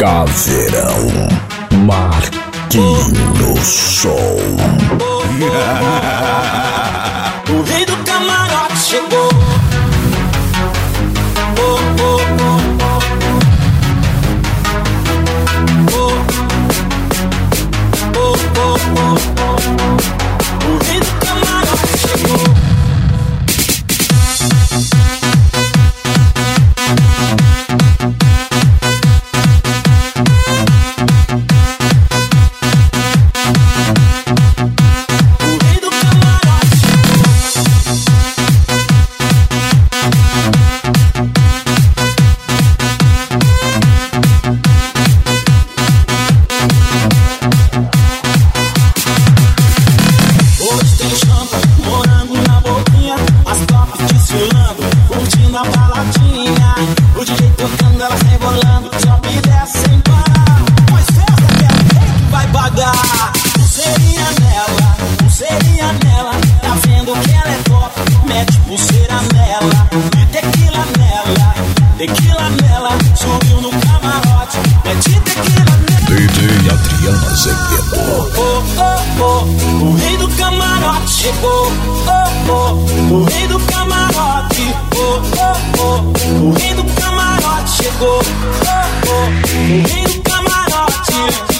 Caveirão Marquinhos Som. O rei do camarote chegou. O rei do camarote chegou. O rei do camarote chegou. O rei do camarote. O rei do camarote chegou. O rei do camarote.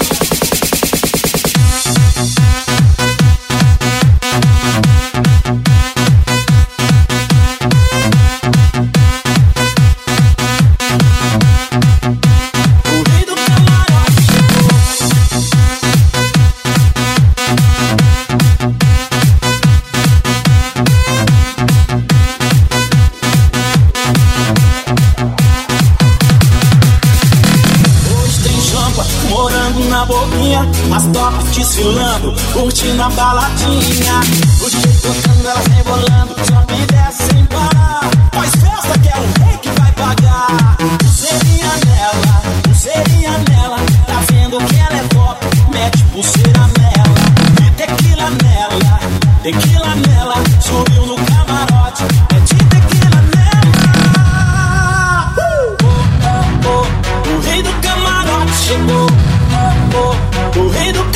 As tops desfilando, curtindo a baladinha. O DJ tocando, elas rebolando, sobe e desce sem parar. Faz festa que é o rei que vai pagar. Pulseirinha nela, tá vendo que ela é top. Mete pulseira nela, e tequila nela, subiu no camarote. Mete tequila nela. O rei do camarote chegou. O rei do